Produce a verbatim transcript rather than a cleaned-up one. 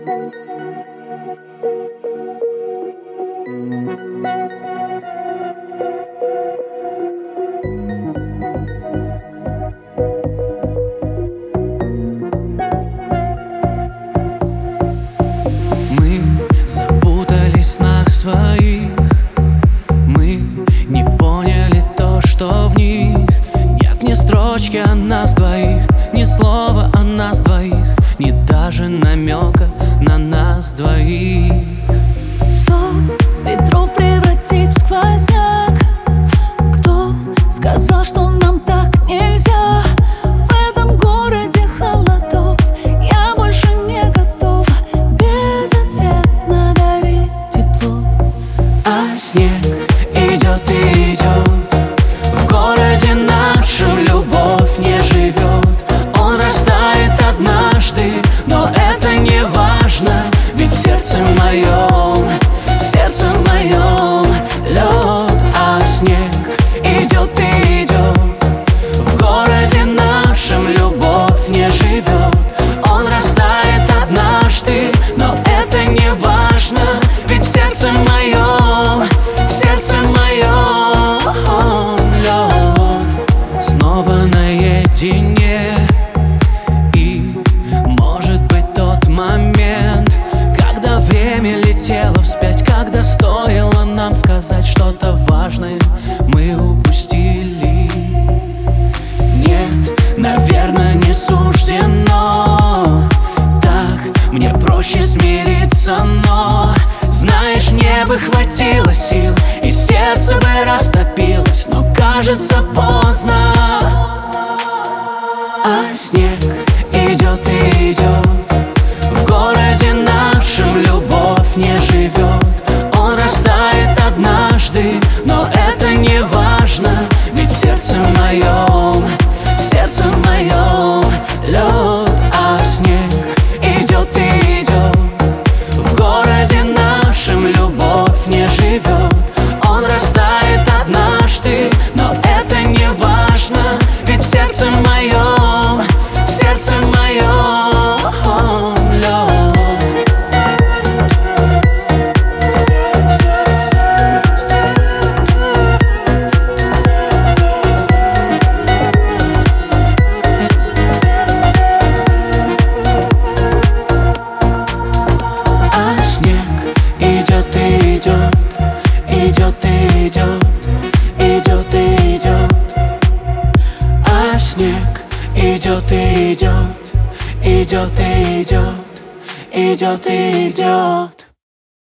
Мы запутались в снах своих, мы не поняли то, что в них нет ни строчки о нас двоих, ни слова о нас двоих, ни даже намека на нас двоих. Сто ветров превратит в сквозняк. Кто сказал, что нам так нельзя? В этом городе холодов я больше не готов безответно дарить тепло. А снег идет и идет, в городе нашем любовь не живет. Он растает однажды, но это не важно, ведь в сердце моем, в сердце моем лед. А снег идет и идет, в городе нашем любовь не живет. Он растает однажды, но это не важно, ведь в сердце моем, в сердце моем лед. Снова наедине, и может быть тот момент, когда время летело вспять, когда стоило нам сказать что-то важное, мы упустили. Нет, наверное, не суждено так, мне проще смириться, но знаешь, мне бы хватило сил, и сердце бы растопилось, но кажется поздно. А снег идет и идет, в городе нашем любовь не живет. Он растает однажды, но это не важно, ведь в сердце моем, в сердце моем лед. А снег идет и идет, в городе нашем любовь не живет. Он растает однажды, но это не важно, ведь в сердце моем, в сердце моем лед. А снег идет и идет, идет и идет, идет и идет. А снег идет и идет, идет и идет, идет и идет.